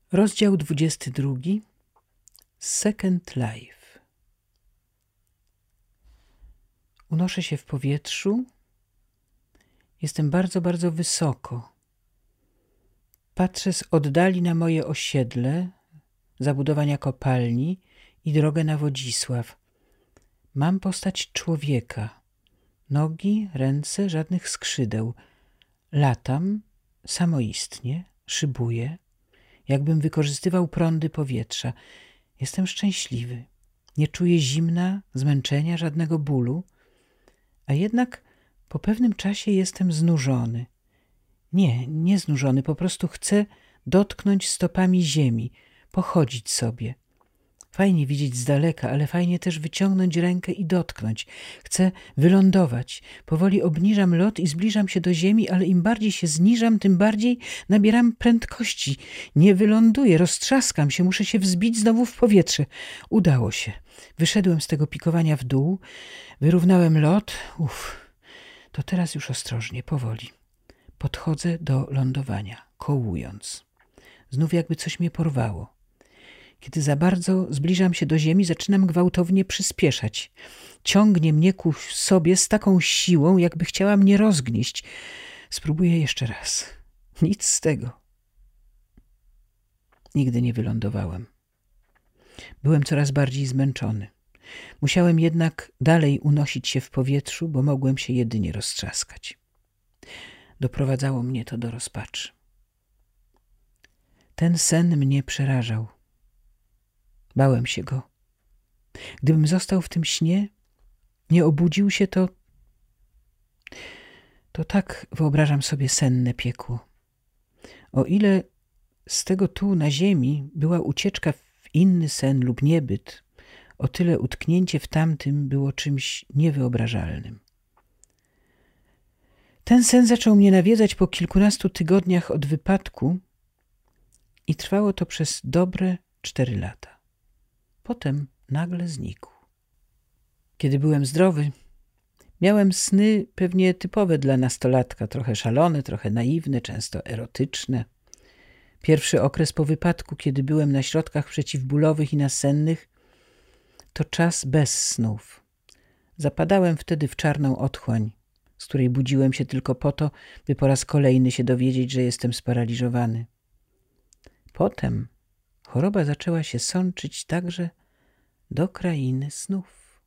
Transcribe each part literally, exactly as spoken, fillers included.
Rozdział dwudziesty drugi. Second Life. Unoszę się w powietrzu. Jestem bardzo, bardzo wysoko. Patrzę z oddali na moje osiedle, zabudowania kopalni i drogę na Wodzisław. Mam postać człowieka. Nogi, ręce, żadnych skrzydeł. Latam samoistnie, szybuję, jakbym wykorzystywał prądy powietrza. Jestem szczęśliwy. Nie czuję zimna, zmęczenia, żadnego bólu, a jednak po pewnym czasie jestem znużony. Nie, nie znużony, po prostu chcę dotknąć stopami ziemi, pochodzić sobie. Fajnie widzieć z daleka, ale fajnie też wyciągnąć rękę i dotknąć. Chcę wylądować. Powoli obniżam lot i zbliżam się do ziemi, ale im bardziej się zniżam, tym bardziej nabieram prędkości. Nie wyląduję, roztrzaskam się, muszę się wzbić znowu w powietrze. Udało się. Wyszedłem z tego pikowania w dół, wyrównałem lot. Uff, to teraz już ostrożnie, powoli. Podchodzę do lądowania, kołując. Znów jakby coś mnie porwało. Kiedy za bardzo zbliżam się do ziemi, zaczynam gwałtownie przyspieszać. Ciągnie mnie ku sobie z taką siłą, jakby chciała mnie rozgnieść. Spróbuję jeszcze raz. Nic z tego. Nigdy nie wylądowałem. Byłem coraz bardziej zmęczony. Musiałem jednak dalej unosić się w powietrzu, bo mogłem się jedynie roztrzaskać. Doprowadzało mnie to do rozpaczy. Ten sen mnie przerażał. Bałem się go. Gdybym został w tym śnie, nie obudził się, to... To tak wyobrażam sobie senne piekło. O ile z tego tu na ziemi była ucieczka w inny sen lub niebyt, o tyle utknięcie w tamtym było czymś niewyobrażalnym. Ten sen zaczął mnie nawiedzać po kilkunastu tygodniach od wypadku i trwało to przez dobre cztery lata. Potem nagle znikł. Kiedy byłem zdrowy, miałem sny pewnie typowe dla nastolatka, trochę szalone, trochę naiwne, często erotyczne. Pierwszy okres po wypadku, kiedy byłem na środkach przeciwbólowych i nasennych, to czas bez snów. Zapadałem wtedy w czarną otchłań, z której budziłem się tylko po to, by po raz kolejny się dowiedzieć, że jestem sparaliżowany. Potem choroba zaczęła się sączyć także do krainy snów.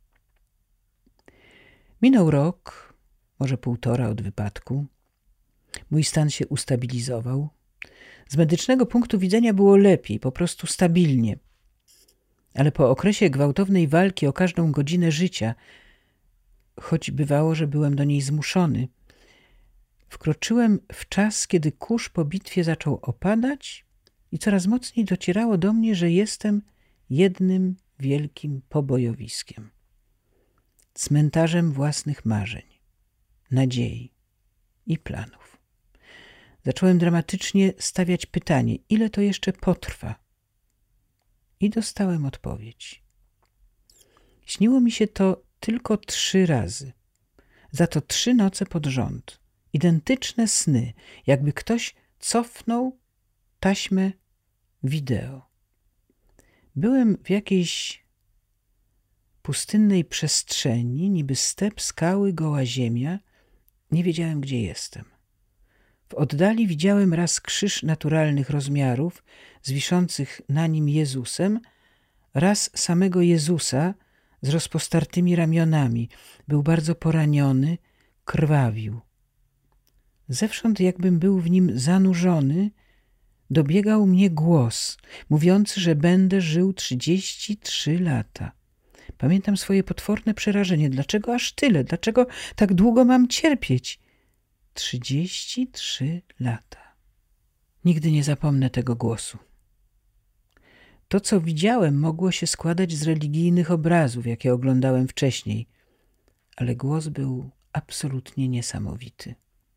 Minął rok, może półtora od wypadku. Mój stan się ustabilizował. Z medycznego punktu widzenia było lepiej, po prostu stabilnie. Ale po okresie gwałtownej walki o każdą godzinę życia, choć bywało, że byłem do niej zmuszony, wkroczyłem w czas, kiedy kurz po bitwie zaczął opadać i coraz mocniej docierało do mnie, że jestem jednym wielkim pobojowiskiem. Cmentarzem własnych marzeń, nadziei i planów. Zacząłem dramatycznie stawiać pytanie, ile to jeszcze potrwa? I dostałem odpowiedź. Śniło mi się to tylko trzy razy. Za to trzy noce pod rząd. Identyczne sny, jakby ktoś cofnął taśmę wideo. Byłem w jakiejś pustynnej przestrzeni, niby step, skały, goła ziemia. Nie wiedziałem, gdzie jestem. W oddali widziałem raz krzyż naturalnych rozmiarów z wiszących na nim Jezusem, raz samego Jezusa z rozpostartymi ramionami. Był bardzo poraniony, krwawił. Zewsząd, jakbym był w nim zanurzony, dobiegał mnie głos, mówiący, że będę żył trzydzieści trzy lata. Pamiętam swoje potworne przerażenie. Dlaczego aż tyle? Dlaczego tak długo mam cierpieć? Trzydzieści trzy lata. Nigdy nie zapomnę tego głosu. To, co widziałem, mogło się składać z religijnych obrazów, jakie oglądałem wcześniej, ale głos był absolutnie niesamowity.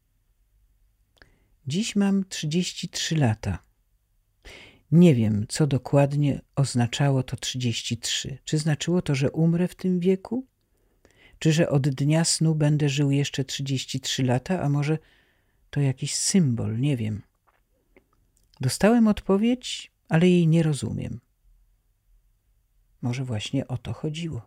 Dziś mam trzydzieści trzy lata. Nie wiem, co dokładnie oznaczało to trzydzieści trzy. Czy znaczyło to, że umrę w tym wieku? Czy że od dnia snu będę żył jeszcze trzydzieści trzy lata? A może to jakiś symbol? Nie wiem. Dostałem odpowiedź, ale jej nie rozumiem. Może właśnie o to chodziło.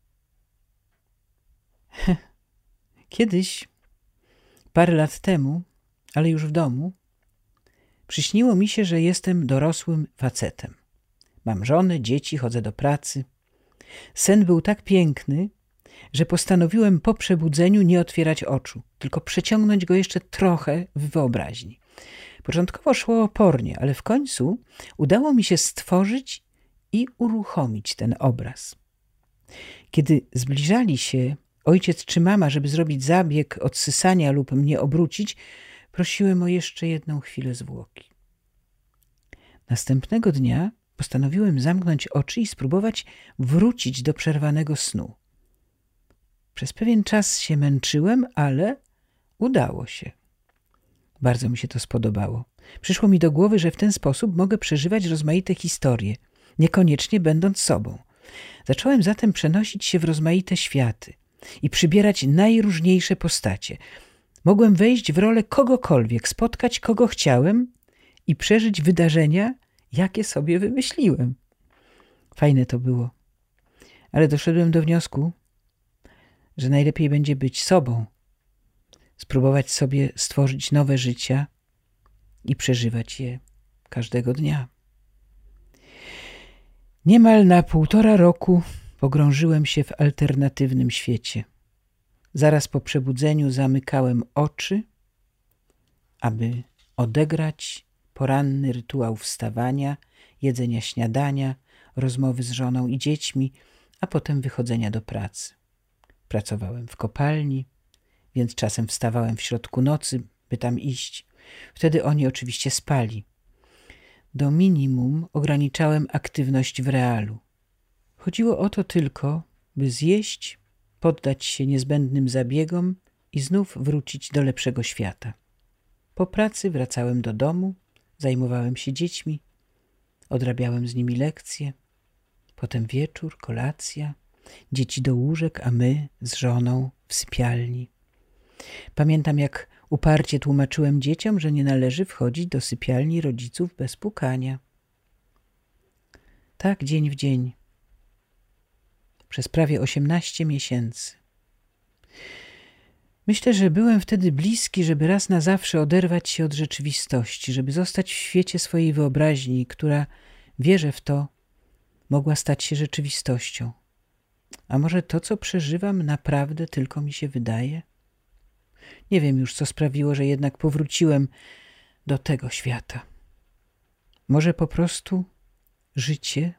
Kiedyś, parę lat temu, ale już w domu, przyśniło mi się, że jestem dorosłym facetem. Mam żonę, dzieci, chodzę do pracy. Sen był tak piękny, że postanowiłem po przebudzeniu nie otwierać oczu, tylko przeciągnąć go jeszcze trochę w wyobraźni. Początkowo szło opornie, ale w końcu udało mi się stworzyć i uruchomić ten obraz. Kiedy zbliżali się ojciec czy mama, żeby zrobić zabieg odsysania lub mnie obrócić, prosiłem o jeszcze jedną chwilę zwłoki. Następnego dnia postanowiłem zamknąć oczy i spróbować wrócić do przerwanego snu. Przez pewien czas się męczyłem, ale udało się. Bardzo mi się to spodobało. Przyszło mi do głowy, że w ten sposób mogę przeżywać rozmaite historie, niekoniecznie będąc sobą. Zacząłem zatem przenosić się w rozmaite światy i przybierać najróżniejsze postacie. Mogłem wejść w rolę kogokolwiek, spotkać kogo chciałem i przeżyć wydarzenia, jakie sobie wymyśliłem. Fajne to było. Ale doszedłem do wniosku, że najlepiej będzie być sobą, spróbować sobie stworzyć nowe życia i przeżywać je każdego dnia. Niemal na półtora roku pogrążyłem się w alternatywnym świecie. Zaraz po przebudzeniu zamykałem oczy, aby odegrać poranny rytuał wstawania, jedzenia śniadania, rozmowy z żoną i dziećmi, a potem wychodzenia do pracy. Pracowałem w kopalni, więc czasem wstawałem w środku nocy, by tam iść. Wtedy oni oczywiście spali. Do minimum ograniczałem aktywność w realu. Chodziło o to tylko, by zjeść, poddać się niezbędnym zabiegom i znów wrócić do lepszego świata. Po pracy wracałem do domu, zajmowałem się dziećmi, odrabiałem z nimi lekcje, potem wieczór, kolacja, dzieci do łóżek, a my z żoną w sypialni. Pamiętam, jak uparcie tłumaczyłem dzieciom, że nie należy wchodzić do sypialni rodziców bez pukania. Tak dzień w dzień. Przez prawie osiemnaście miesięcy. Myślę, że byłem wtedy bliski, żeby raz na zawsze oderwać się od rzeczywistości, żeby zostać w świecie swojej wyobraźni, która, wierzę w to, mogła stać się rzeczywistością. A może to, co przeżywam, naprawdę tylko mi się wydaje? Nie wiem już, co sprawiło, że jednak powróciłem do tego świata. Może po prostu życie,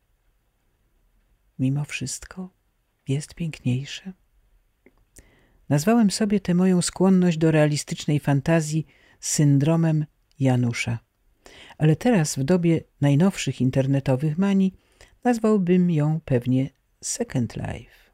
mimo wszystko, jest piękniejsze? Nazwałem sobie tę moją skłonność do realistycznej fantazji syndromem Janusza. Ale teraz, w dobie najnowszych internetowych manii, nazwałbym ją pewnie Second Life.